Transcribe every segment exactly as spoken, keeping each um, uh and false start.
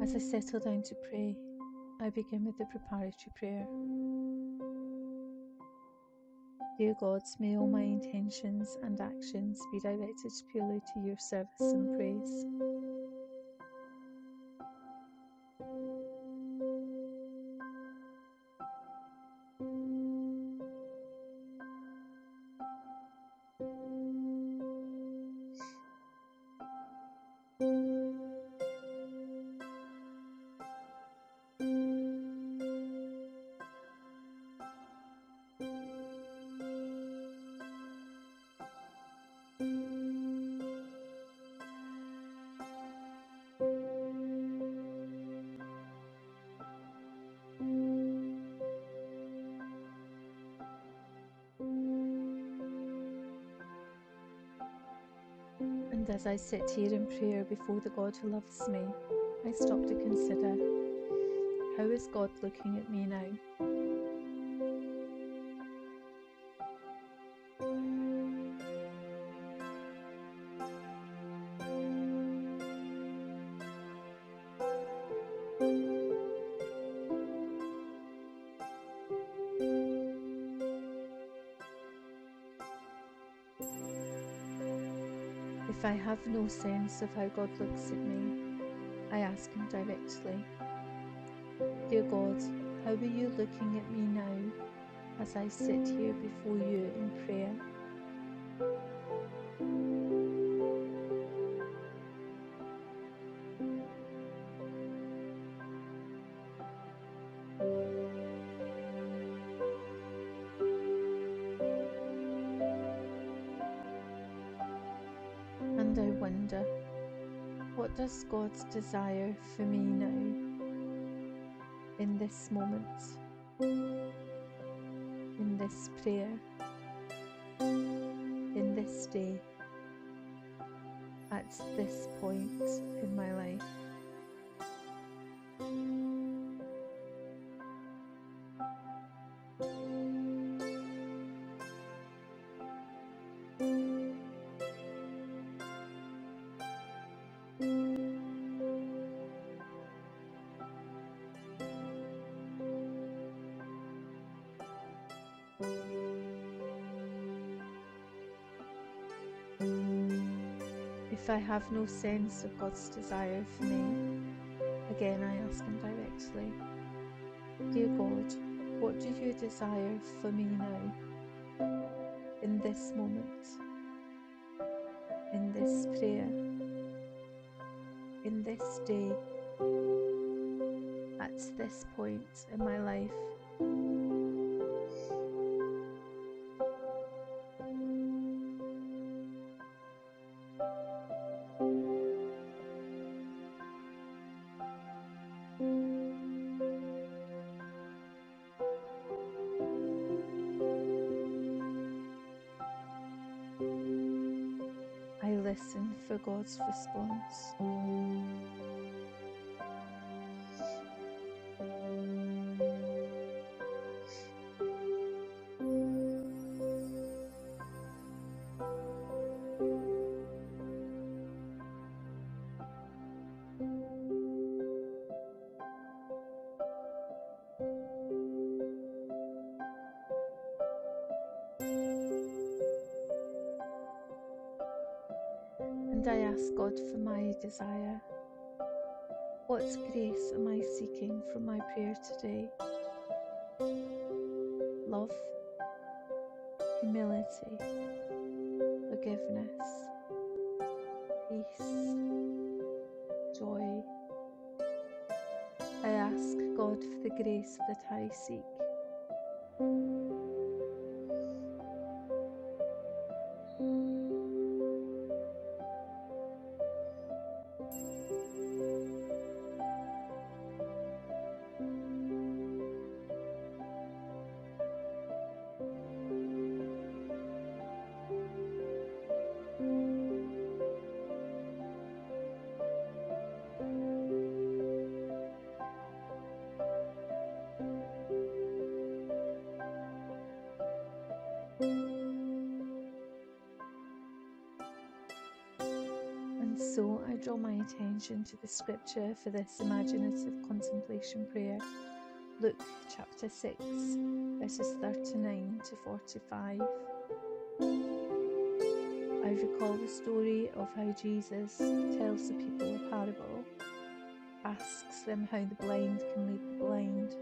As I settle down to pray, I begin with the preparatory prayer. Dear God, may all my intentions and actions be directed purely to your service and praise. And as I sit here in prayer before the God who loves me, I stop to consider, how is God looking at me now? If I have no sense of how God looks at me, I ask him directly, Dear God, how are you looking at me now as I sit here before you in prayer? And I wonder, what does God desire for me now, in this moment, in this prayer, in this day, at this point in my life? If I have no sense of God's desire for me, again I ask him directly, Dear God, what do you desire for me now, in this moment, in this prayer, in this day, at this point in my life? I listen for God's response. And I ask God for my desire. What grace am I seeking from my prayer today? Love, humility, forgiveness, peace, joy. I ask God for the grace that I seek. And so I draw my attention to the scripture for this imaginative contemplation prayer, Luke chapter six, verses thirty-nine to forty-five. I recall the story of how Jesus tells the people a parable, asks them how the blind can lead the blind,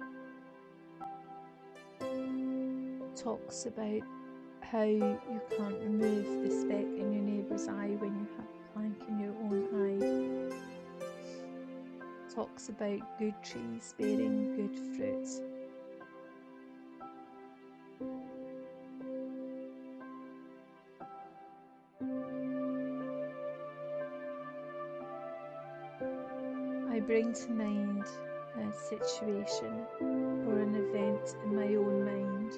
talks about how you can't remove the speck in your neighbour's eye when you have a plank in your own eye, talks about good trees bearing good fruit. I bring to mind a situation or an event in my own mind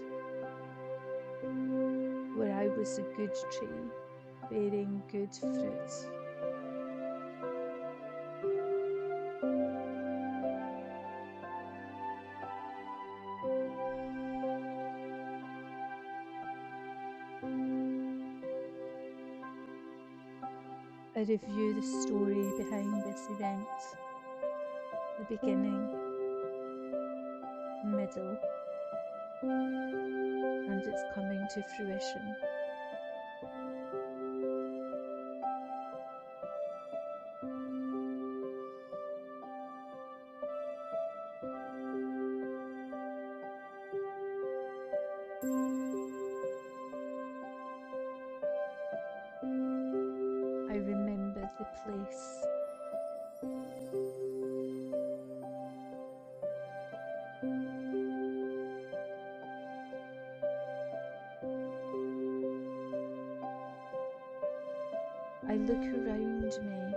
where I was a good tree bearing good fruit. I review the story behind this event, the beginning, middle, and its coming to fruition. I remember the place. I look around me.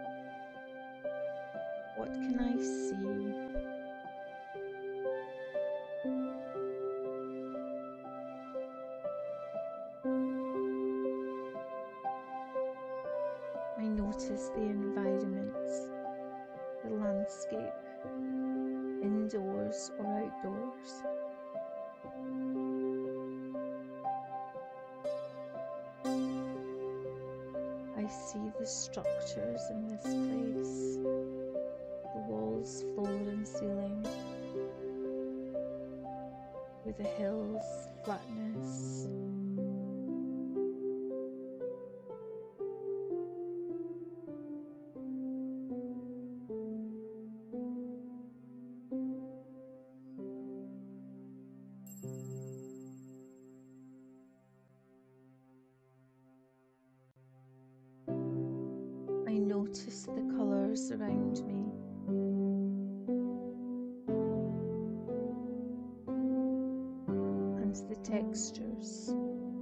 What can I see? I notice the environment, the landscape, indoors or outdoors. I see the structures in this place, the walls, floor and ceiling, with the hills, flatness. I notice the colours around me. And the textures.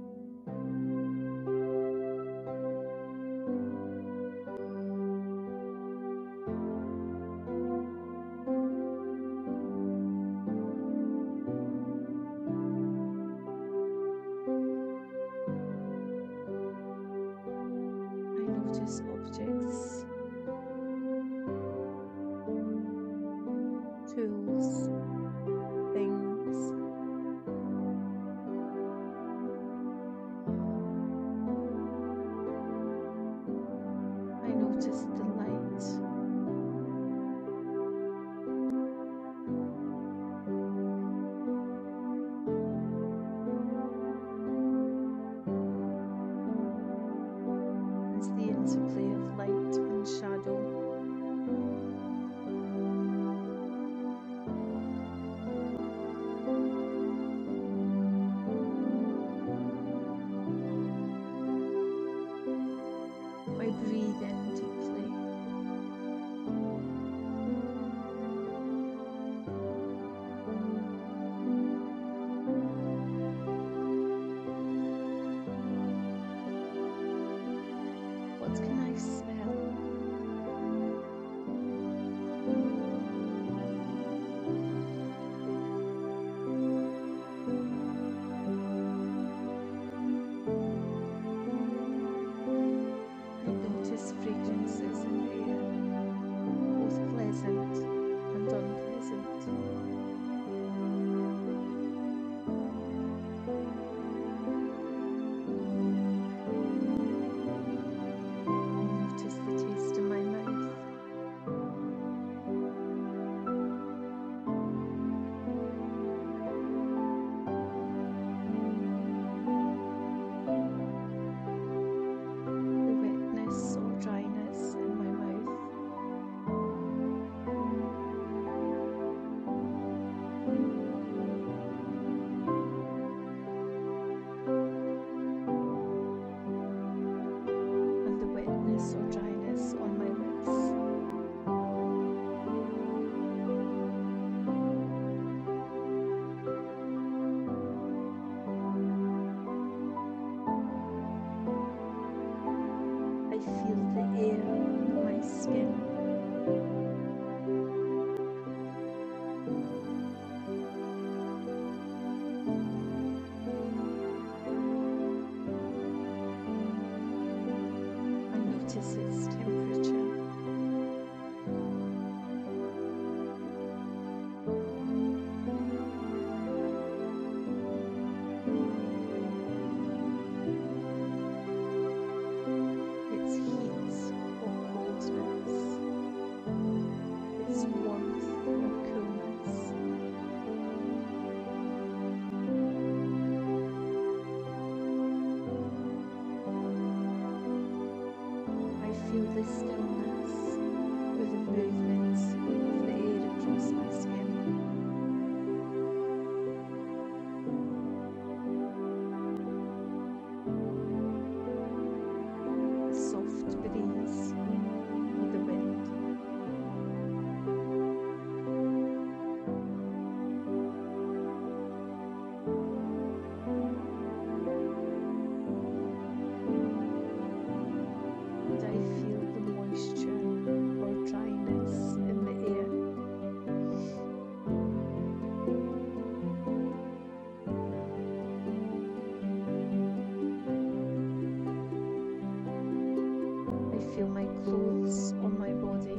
I notice objects, tools, things. I notice the light. And the interplay of light and shadow. I breathe in deeply. wetness or dryness on my lips. I feel the air on my skin. I notice its temperature. Its heat or coldness. Its warmth or coolness. I feel the stillness or the movement of the air across my skin. The soft breeze or the wind. And I feel the moisture or dryness in the air. I feel my clothes on my body.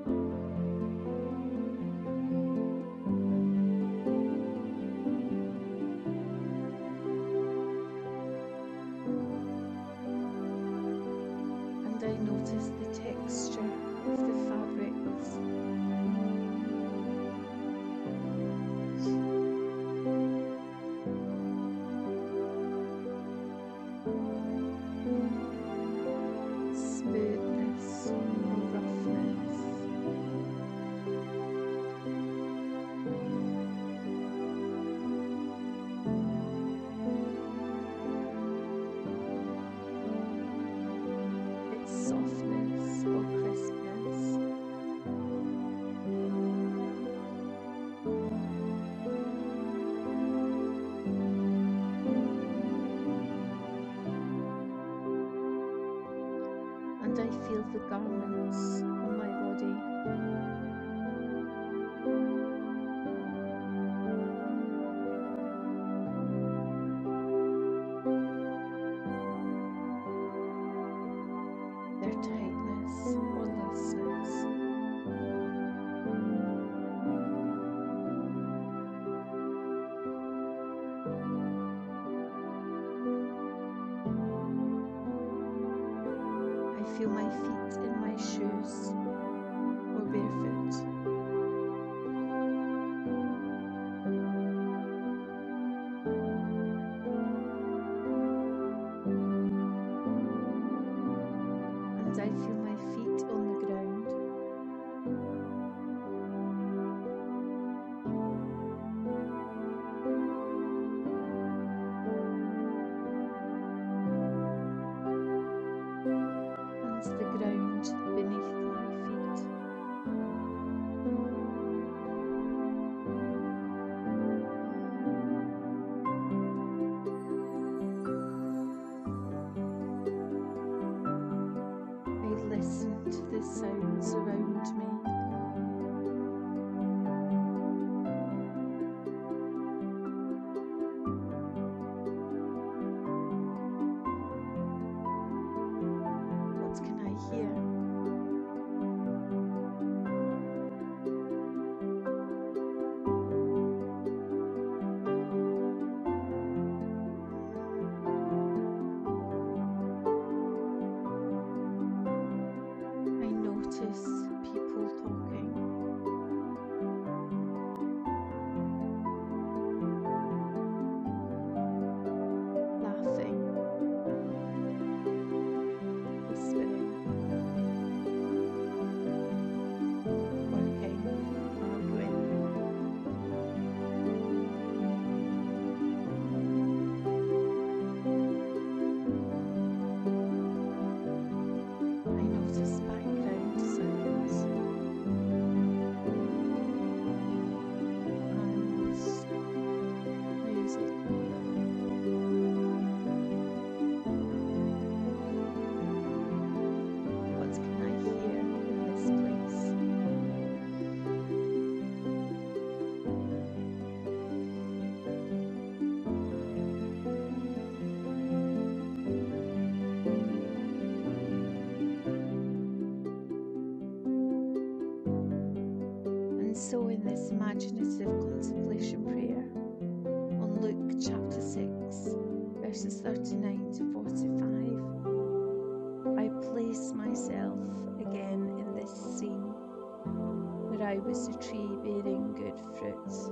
And I notice the texture of the fabrics. Smoothness or roughness. Its softness or crispness. And I feel the garments on my body. Their tightness or looseness. I feel my feet in my shoes or barefoot. And I feel my feet on the ground. And the ground beneath my feet. I listen to the sounds around me. What can I hear? I notice people talking. Laughing. Whispering. Working. Arguing. I this imaginative contemplation prayer on Luke chapter six, verses thirty-nine to forty-five. I place myself again in this scene where I was a tree bearing good fruits.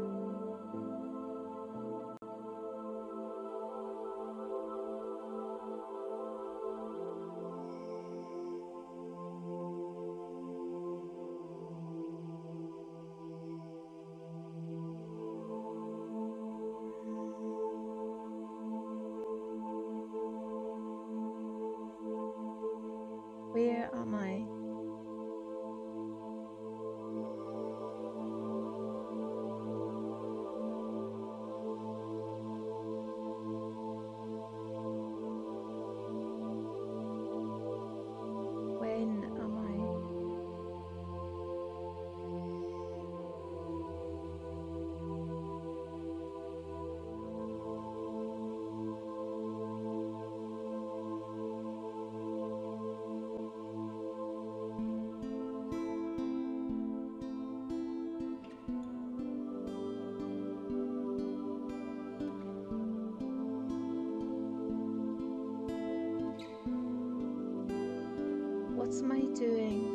Where am I? When am I? What am I doing?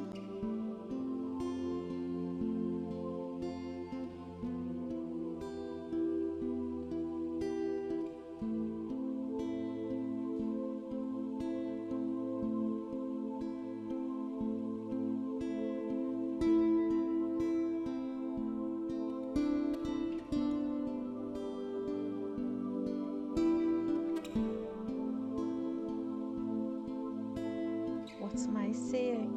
What am I saying?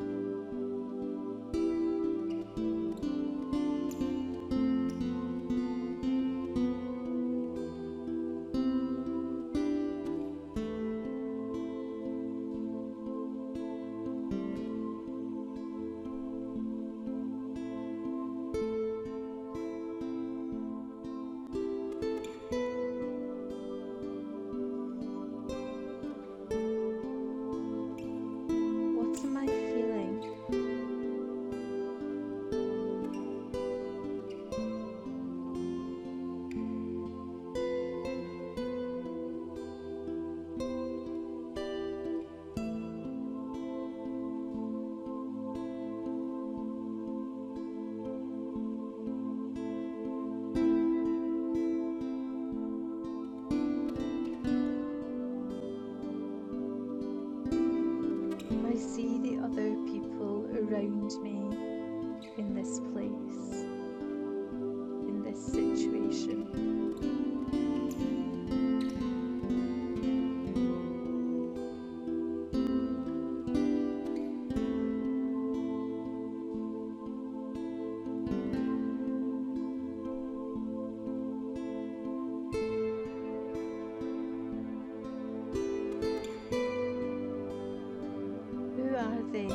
What am I feeling? I see the other people around me in this place, in this situation. Who are they?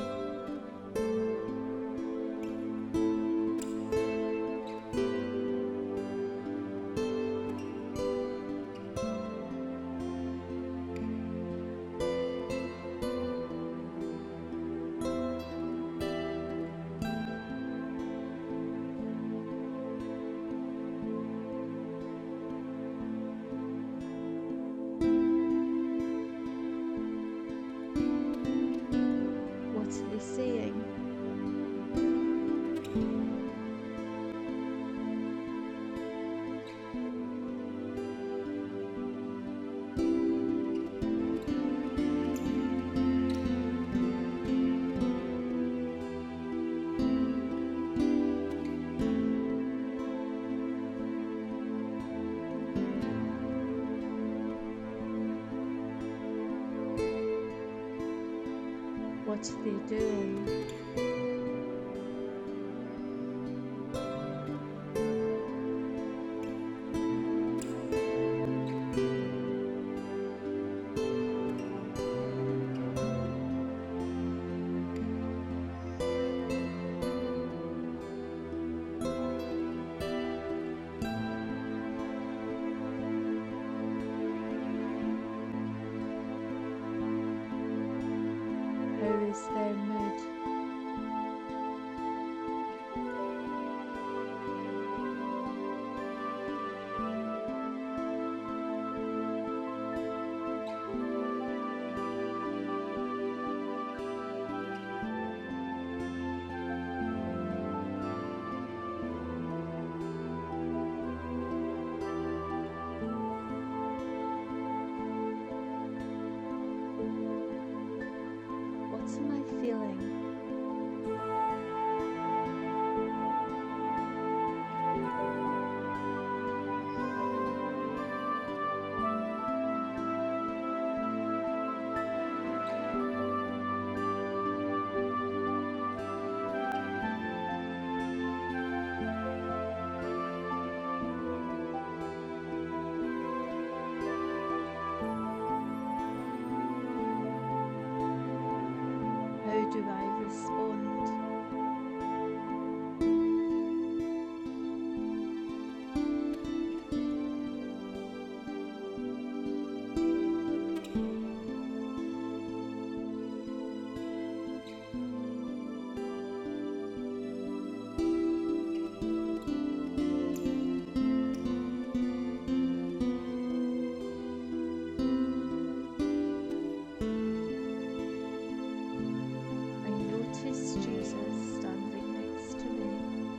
What are they saying? What are they doing? How is their mood? How do I respond? Jesus standing next to me.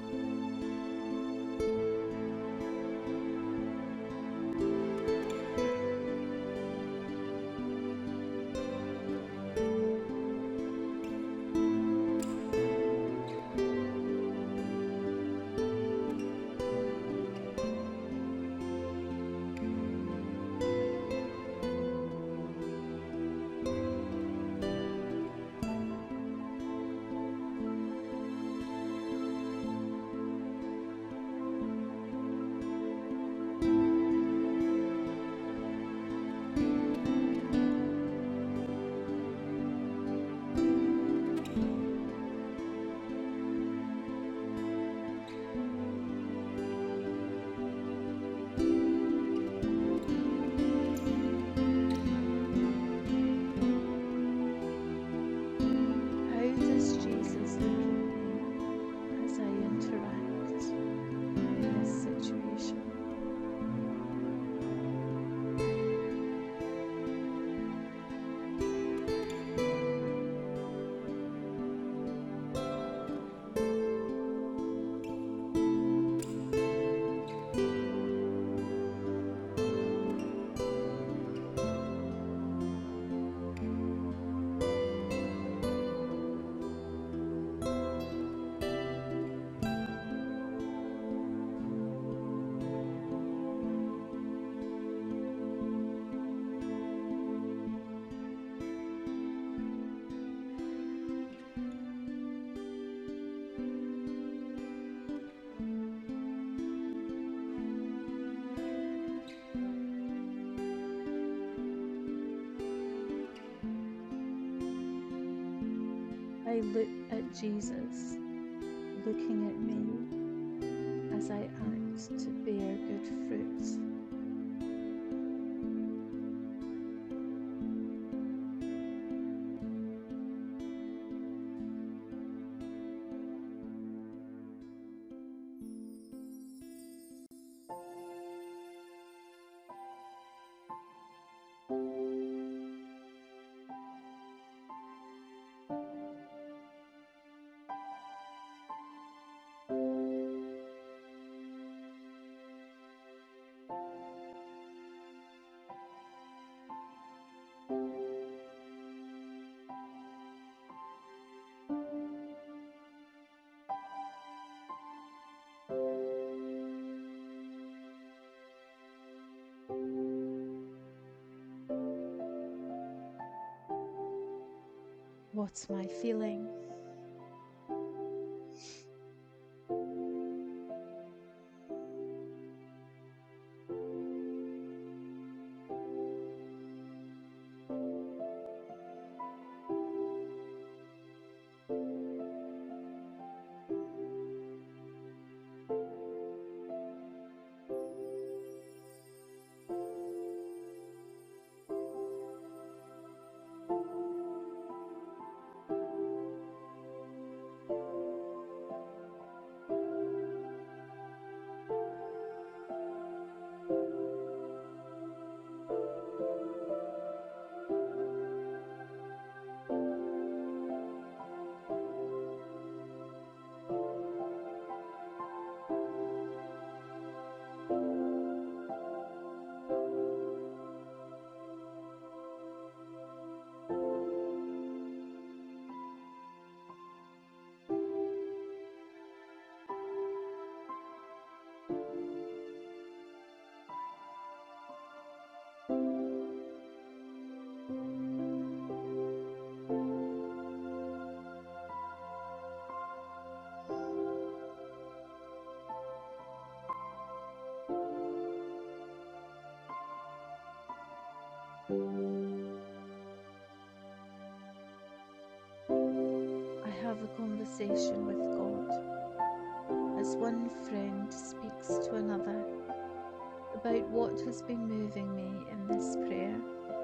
I look at Jesus looking at me as I act to bear good fruit. What's my feeling? have a conversation with God, as one friend speaks to another about what has been moving me in this prayer.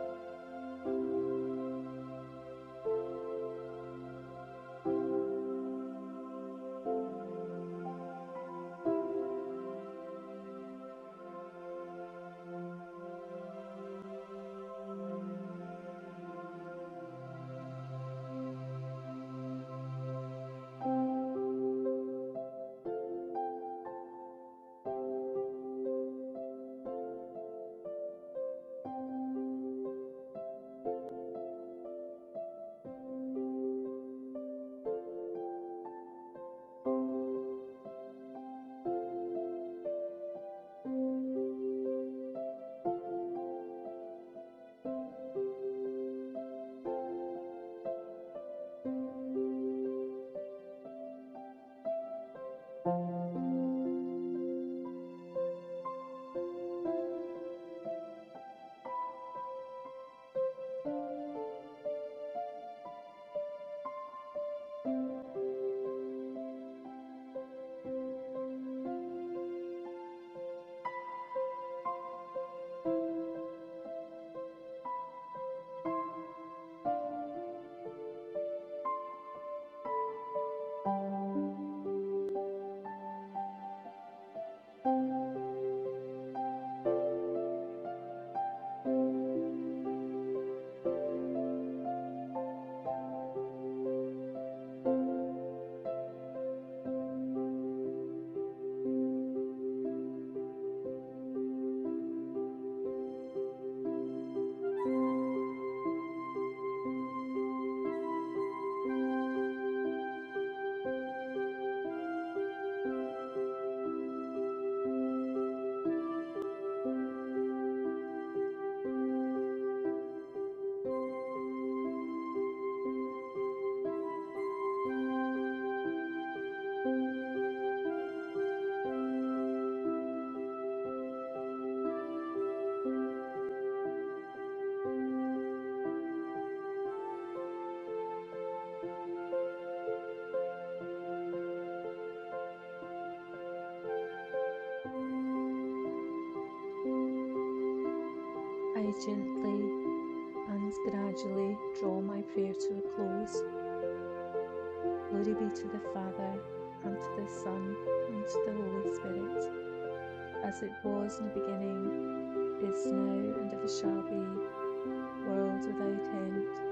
I gently and gradually draw my prayer to a close. Glory be to the Father, and to the Son, and to the Holy Spirit, as it was in the beginning, is now, and ever shall be, world without end.